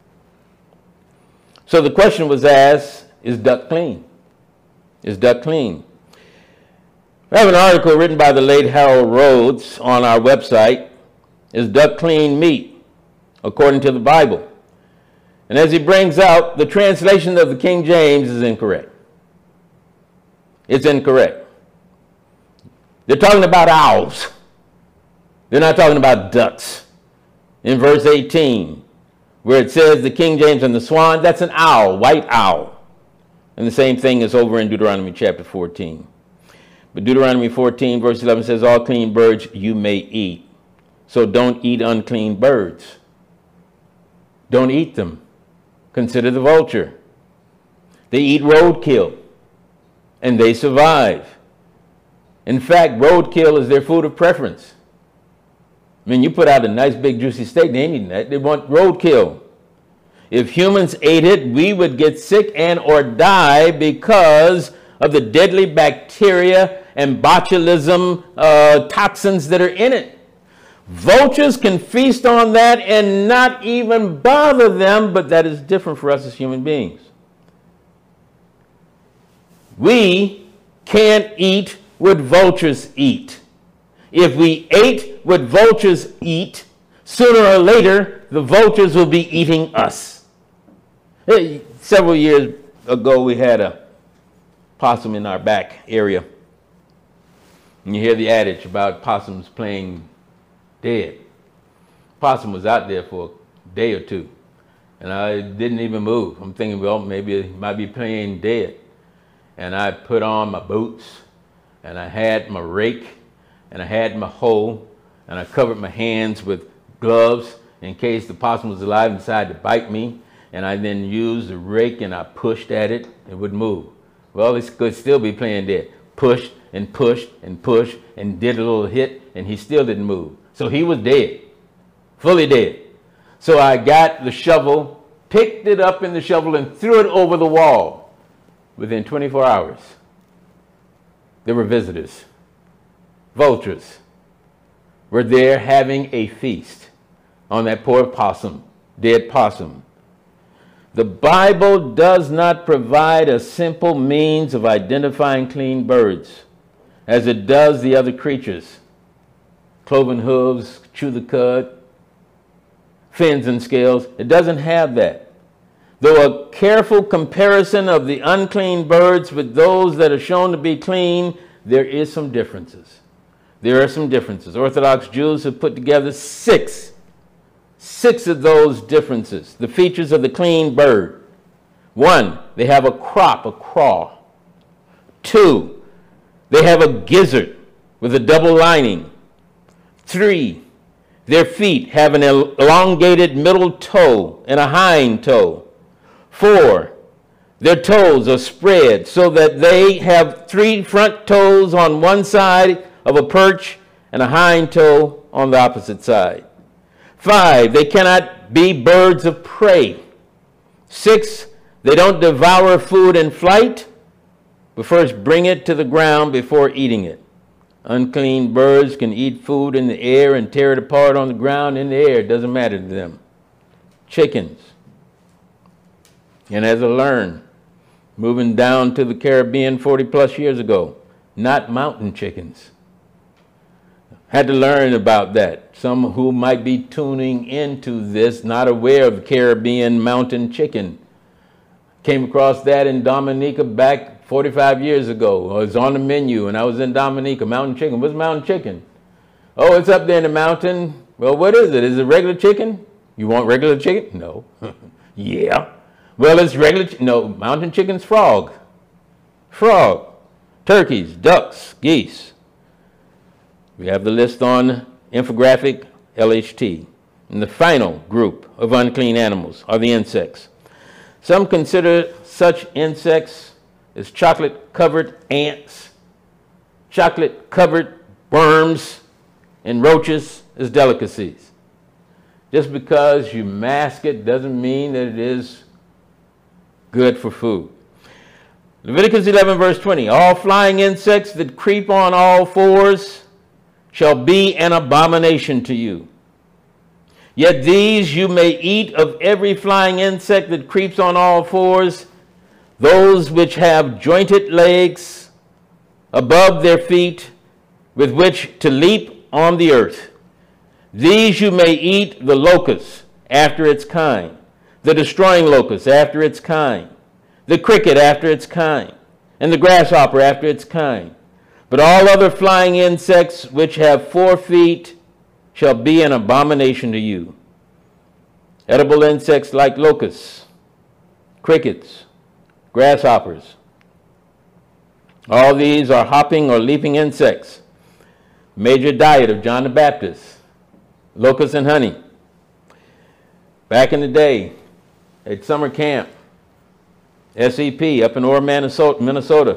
So the question was asked, is duck clean? Is duck clean? We have an article written by the late Harold Rhodes on our website, Is Duck Clean Meat, according to the Bible? And as he brings out, the translation of the King James is incorrect. It's incorrect. They're talking about owls. They're not talking about ducks. In verse 18, where it says the King James and the swan, that's an owl, white owl. And the same thing is over in Deuteronomy chapter 14. But Deuteronomy 14 verse 11 says, all clean birds you may eat. So don't eat unclean birds. Don't eat them. Consider the vulture. They eat roadkill, and they survive. In fact, roadkill is their food of preference. I mean, you put out a nice big juicy steak, they ain't eating that. They want roadkill. If humans ate it, we would get sick and or die because of the deadly bacteria and botulism toxins that are in it. Vultures can feast on that and not even bother them, but that is different for us as human beings. We can't eat what vultures eat. If we ate what vultures eat, sooner or later, the vultures will be eating us. Hey, several years ago, we had a possum in our back area. And you hear the adage about possums playing dead. Possum was out there for a day or two, and I didn't even move. I'm thinking, well, maybe it might be playing dead. And I put on my boots, and I had my rake, and I had my hoe, and I covered my hands with gloves in case the possum was alive and decided to bite me. And I then used the rake and I pushed at it, it would move. Well, it could still be playing dead. Pushed and pushed and pushed and did a little hit, and he still didn't move. So he was dead, fully dead. So I got the shovel, picked it up in the shovel, and threw it over the wall. Within 24 hours, there were visitors. Vultures were there having a feast on that poor possum, dead possum. The Bible does not provide a simple means of identifying clean birds as it does the other creatures. Cloven hooves, chew the cud, fins and scales. It doesn't have that. Though a careful comparison of the unclean birds with those that are shown to be clean, there is some differences. There are some differences. Orthodox Jews have put together six of those differences, the features of the clean bird. 1, they have a crop, a craw. 2, they have a gizzard with a double lining. 3, their feet have an elongated middle toe and a hind toe. 4, their toes are spread so that they have 3 front toes on one side of a perch and a hind toe on the opposite side. 5, they cannot be birds of prey. 6, they don't devour food in flight, but first bring it to the ground before eating it. Unclean birds can eat food in the air and tear it apart on the ground in the air. It doesn't matter to them. Chickens. And as I learned, moving down to the Caribbean 40 plus years ago, not mountain chickens. Had to learn about that. Some who might be tuning into this, not aware of the Caribbean mountain chicken. Came across that in Dominica back 45 years ago. I was on the menu and I was in Dominica, mountain chicken. What's mountain chicken? Oh, it's up there in the mountain. Well, what is it? Is it regular chicken? You want regular chicken? No. Yeah. Well, it's regular, no, mountain chicken's frog. Frog. Turkeys, ducks, geese. We have the list on infographic LHT. And the final group of unclean animals are the insects. Some consider such insects as chocolate-covered ants, chocolate-covered worms, and roaches as delicacies. Just because you mask it doesn't mean that it is good for food. Leviticus 11 verse 20, all flying insects that creep on all fours shall be an abomination to you. Yet these you may eat of every flying insect that creeps on all fours, those which have jointed legs above their feet, with which to leap on the earth. These you may eat the locust after its kind, the destroying locust after its kind, the cricket after its kind, and the grasshopper after its kind. But all other flying insects which have 4 feet shall be an abomination to you. Edible insects like locusts, crickets, grasshoppers. All these are hopping or leaping insects. Major diet of John the Baptist, locusts and honey. Back in the day, at summer camp, SEP up in Ore, Minnesota.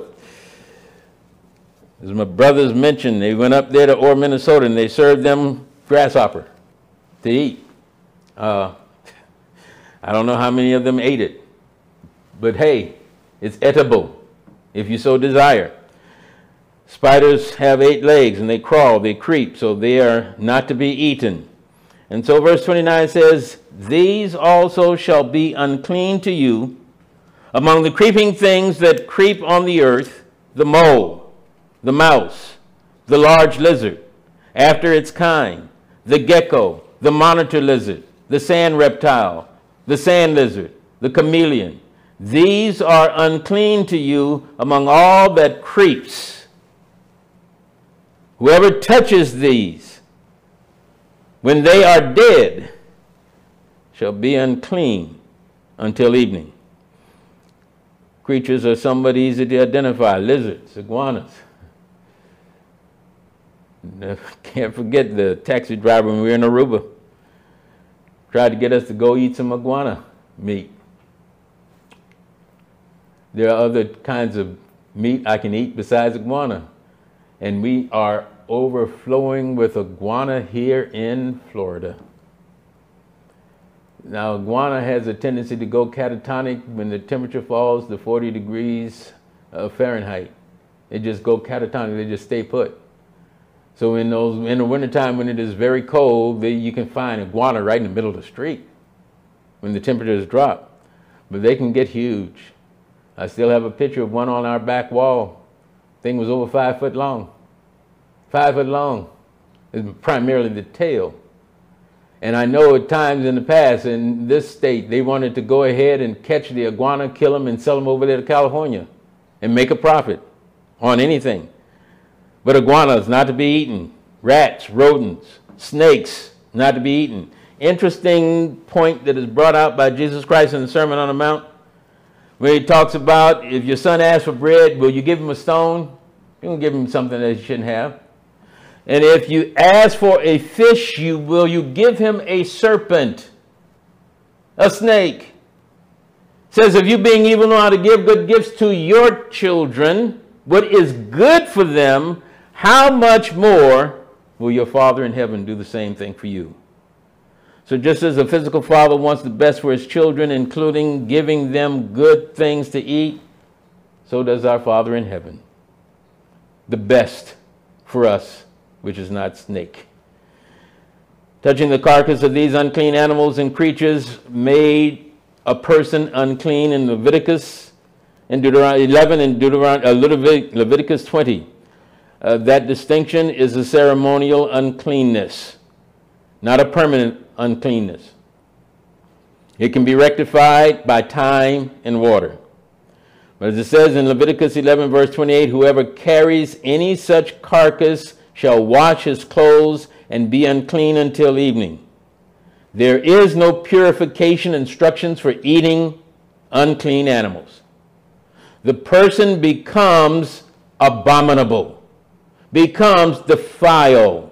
As my brothers mentioned, they went up there to Ore, Minnesota, and they served them grasshopper to eat. I don't know how many of them ate it, but hey, it's edible if you so desire. Spiders have 8 legs, and they crawl, they creep, so they are not to be eaten. And so verse 29 says, these also shall be unclean to you among the creeping things that creep on the earth, the mole, the mouse, the large lizard, after its kind, the gecko, the monitor lizard, the sand reptile, the sand lizard, the chameleon. These are unclean to you among all that creeps. Whoever touches these, when they are dead, shall be unclean until evening. Creatures are somewhat easy to identify. Lizards, iguanas. Can't forget the taxi driver when we were in Aruba. Tried to get us to go eat some iguana meat. There are other kinds of meat I can eat besides iguana. And we are overflowing with iguana here in Florida. Now, iguana has a tendency to go catatonic when the temperature falls to 40 degrees Fahrenheit. They just go catatonic, they just stay put. So in the wintertime when it is very cold, you can find iguana right in the middle of the street when the temperatures drop. But they can get huge. I still have a picture of one on our back wall. Thing was over 5 foot long. 5 foot long. It's primarily the tail. And I know at times in the past in this state, they wanted to go ahead and catch the iguana, kill them, and sell them over there to California and make a profit on anything. But iguanas not to be eaten. Rats, rodents, snakes not to be eaten. Interesting point that is brought out by Jesus Christ in the Sermon on the Mount, where he talks about if your son asks for bread, will you give him a stone? You don't give him something that he shouldn't have. And if you ask for a fish, will you give him a serpent, a snake? It says, if you being evil know how to give good gifts to your children, what is good for them, how much more will your Father in heaven do the same thing for you? So just as a physical father wants the best for his children, including giving them good things to eat, so does our Father in heaven. The best for us, which is not snake. Touching the carcass of these unclean animals and creatures made a person unclean in Leviticus, in Deuteronomy 11 and Leviticus 20. That distinction is a ceremonial uncleanness, not a permanent uncleanness. It can be rectified by time and water. But as it says in Leviticus 11 verse 28, whoever carries any such carcass shall wash his clothes and be unclean until evening. There is no purification instructions for eating unclean animals. The person becomes abominable, becomes defiled.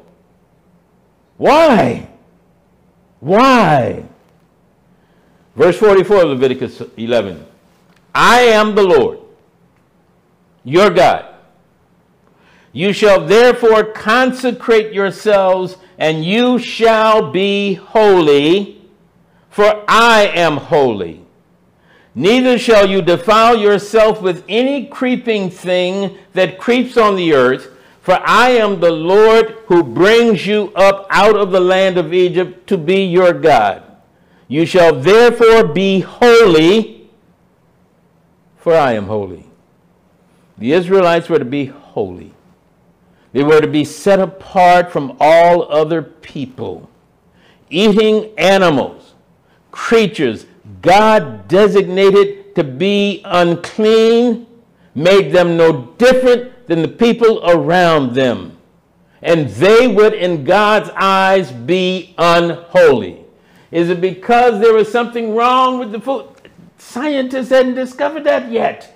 Why? Why? Verse 44 of Leviticus 11. I am the Lord, your God. You shall therefore consecrate yourselves, and you shall be holy, for I am holy. Neither shall you defile yourself with any creeping thing that creeps on the earth, for I am the Lord who brings you up out of the land of Egypt to be your God. You shall therefore be holy, for I am holy. The Israelites were to be holy. They were to be set apart from all other people. Eating animals, creatures God designated to be unclean, made them no different than the people around them. And they would, in God's eyes, be unholy. Is it because there was something wrong with the food? Scientists hadn't discovered that yet.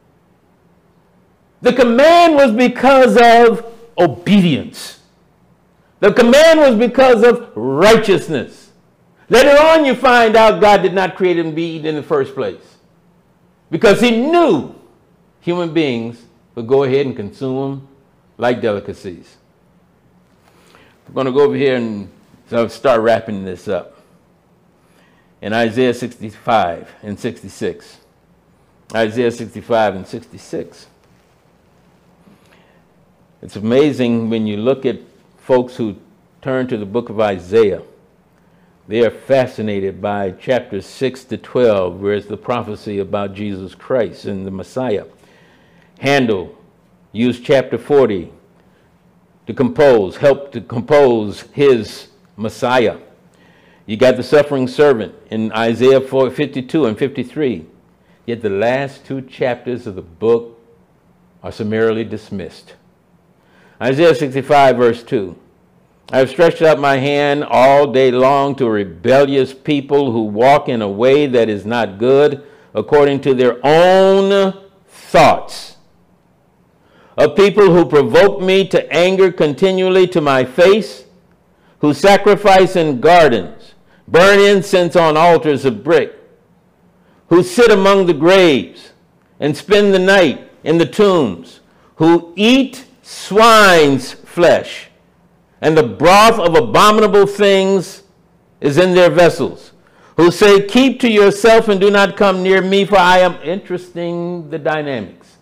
The command was because of obedience. The command was because of righteousness. Later on, you find out God did not create him to be eaten in the first place, because he knew human beings would go ahead and consume them like delicacies. We're going to go over here and start wrapping this up. In Isaiah 65 and 66. Isaiah 65 and 66. It's amazing when you look at folks who turn to the book of Isaiah. They are fascinated by chapters 6 to 12, where it's the prophecy about Jesus Christ and the Messiah. Handel used chapter 40 to help to compose his Messiah. You got the suffering servant in Isaiah 52 and 53. Yet the last two chapters of the book are summarily dismissed. Isaiah 65, verse 2. I have stretched out my hand all day long to a rebellious people who walk in a way that is not good, according to their own thoughts. A people who provoke me to anger continually to my face, who sacrifice in gardens, burn incense on altars of brick, who sit among the graves and spend the night in the tombs, who eat swine's flesh, and the broth of abominable things is in their vessels, who say, keep to yourself and do not come near me, for I am. Interesting, the dynamics.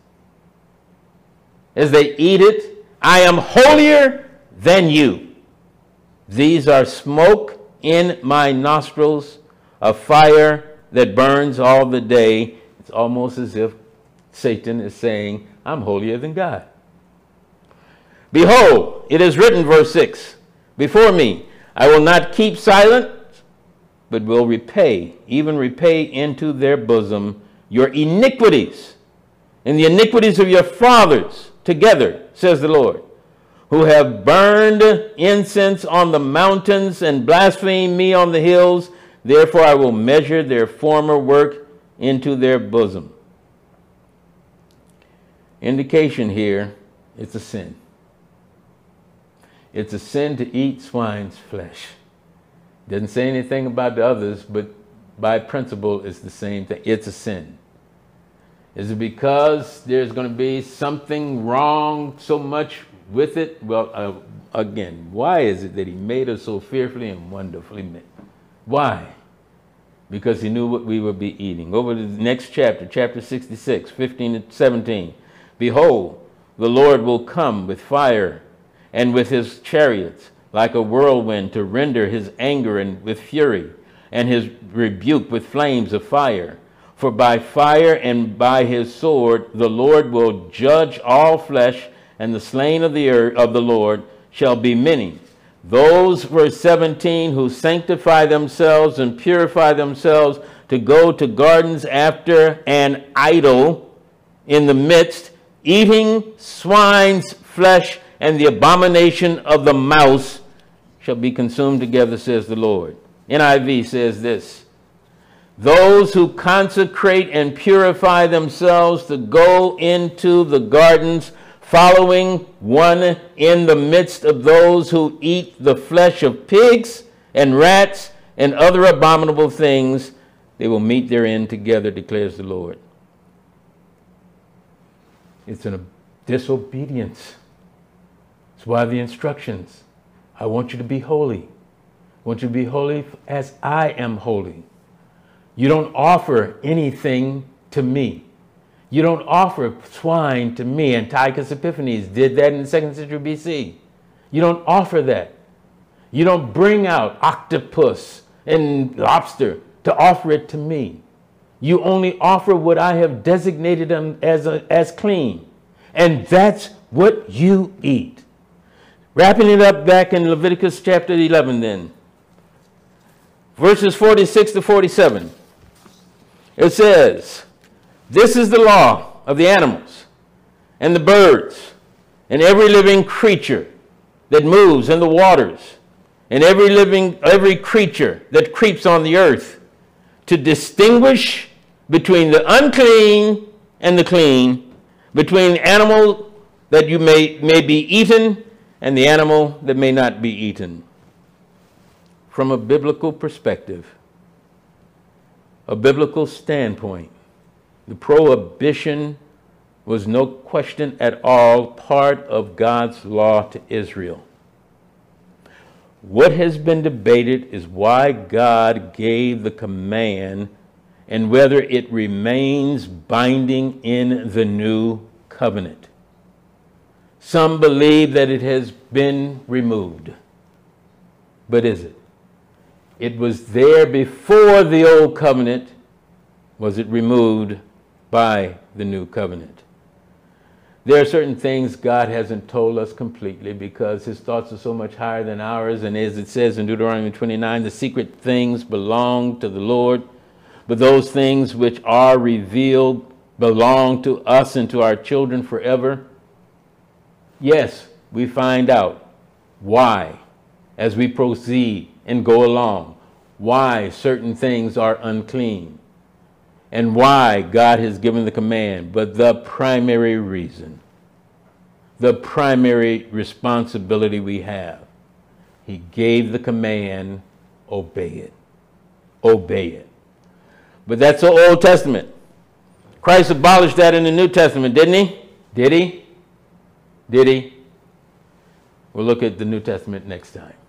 As they eat it, I am holier than you. These are smoke in my nostrils, a fire that burns all the day. It's almost as if Satan is saying, I'm holier than God. Behold, it is written, verse 6, before me, I will not keep silent, but will repay, even repay into their bosom your iniquities and the iniquities of your fathers together, says the Lord, who have burned incense on the mountains and blasphemed me on the hills. Therefore I will measure their former work into their bosom. Indication here, it's a sin. It's a sin to eat swine's flesh. Doesn't say anything about the others, but by principle, it's the same thing. It's a sin. Is it because there's going to be something wrong so much with it? Well, again, why is it that he made us so fearfully and wonderfully made? Why? Because he knew what we would be eating. Over to the next chapter, chapter 66, 15 to 17. Behold, the Lord will come with fire and with his chariots, like a whirlwind, to render his anger and with fury, and his rebuke with flames of fire. For by fire and by his sword the Lord will judge all flesh, and the slain of the earth of the Lord shall be many. Those, verse 17, who sanctify themselves and purify themselves to go to gardens after an idol in the midst, eating swine's flesh and the abomination of the mouse shall be consumed together, says the Lord. NIV says this, those who consecrate and purify themselves to go into the gardens, following one in the midst of those who eat the flesh of pigs and rats and other abominable things, they will meet their end together, declares the Lord. It's a disobedience. That's why the instructions, I want you to be holy. I want you to be holy as I am holy. You don't offer anything to me. You don't offer swine to me. Antiochus Epiphanes did that in the 2nd century BC. You don't offer that. You don't bring out octopus and lobster to offer it to me. You only offer what I have designated them as clean. And that's what you eat. Wrapping it up back in Leviticus chapter 11 then. Verses 46 to 47. It says, this is the law of the animals and the birds and every living creature that moves in the waters and every creature that creeps on the earth, to distinguish between the unclean and the clean, between the animal that you may be eaten and the animal that may not be eaten. From a biblical perspective, a biblical standpoint, the prohibition was no question at all part of God's law to Israel. What has been debated is why God gave the command and whether it remains binding in the new covenant. Some believe that it has been removed. But is it? It was there before the old covenant. Was it removed by the new covenant? There are certain things God hasn't told us completely because his thoughts are so much higher than ours. And as it says in Deuteronomy 29, the secret things belong to the Lord, but those things which are revealed belong to us and to our children forever. Yes, we find out why as we proceed and go along, why certain things are unclean and why God has given the command. But the primary reason, the primary responsibility we have, he gave the command, obey it. Obey it. But that's the Old Testament. Christ abolished that in the New Testament, didn't he? Did he? Did he? We'll look at the New Testament next time.